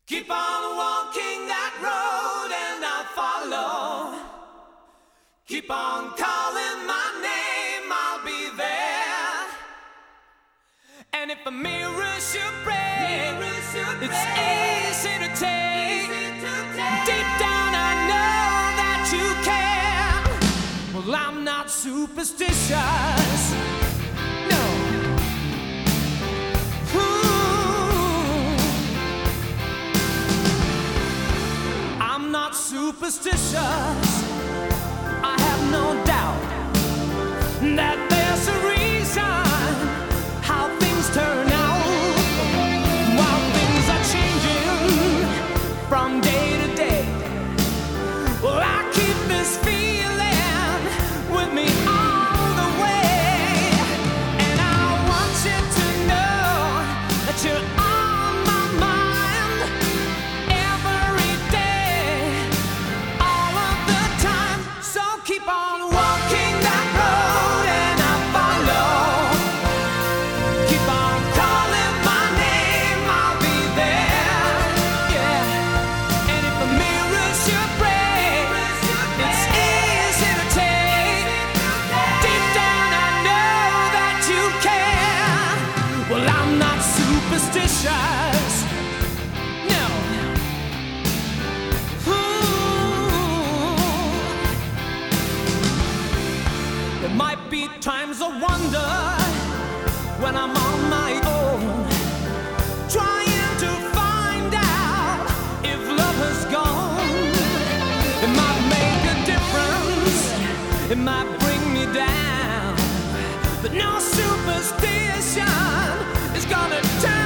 Keep on walking that road and I'll follow. Keep on calling my name, I'll be there. And if a mirror should break, it's easy to take. Deep down I know that you care. Well, I'm not superstitious. No. I'm not superstitious. I have no doubt that there's a reason how things turn out. While things are changing from day to day, well, I keep this feeling with me all the way. And I want you to know that you're on my mind every day, all of the time. So keep on walking that road and I'll follow. Keep on calling my name, I'll be there. Yeah. And if a mirror should break, it's easy to take. Deep down I know that you care. Well, I'm not superstitious. No. There might be times of wonder when I'm on my own, trying to find out if love has gone. It might make a difference, it might bring me down, but no superstition is gonna turn